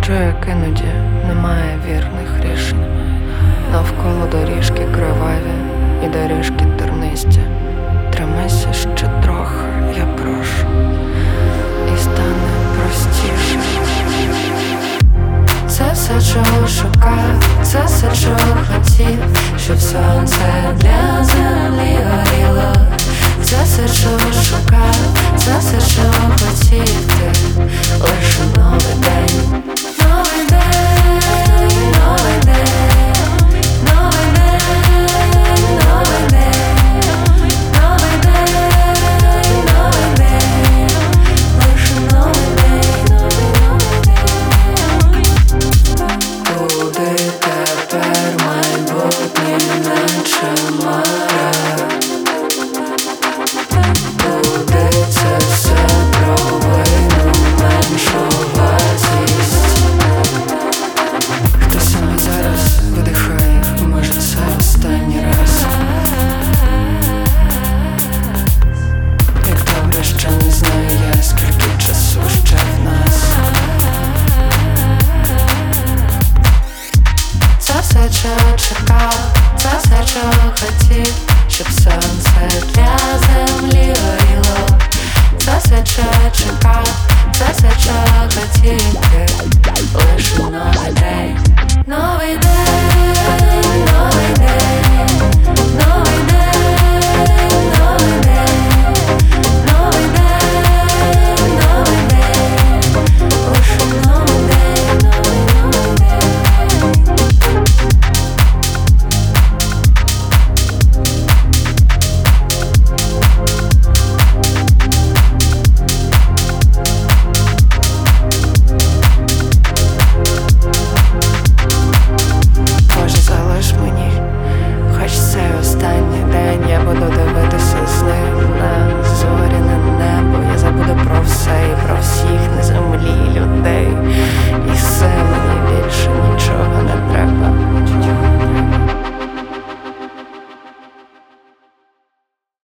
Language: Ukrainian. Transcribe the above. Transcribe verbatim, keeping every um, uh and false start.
Що як іноді немає вірних рішень, навколо доріжки криваві і доріжки тернисті. Тримайся ще трохи, я прошу, і стане простіше. Це все, чого шукав, це все, чого хотів, щоб сонце для землі горіло. Це все, чого шукав, це все, чого хотів ти, лише новий день. Новий день, новий день, новий день, новий день, новий день, новий день, лише новий день, новий день. Куди тепер майбутнє наче море? Куди це все про вину меншу вартість? Хто саме зараз видихає, може це останній раз. Як добре, що не знаю я, скільки часу ще в нас. Це все, чого чекав, це все, чого хотів, щоб сонце для землі горіло. Це все, чого чекав, це все, чого хотів.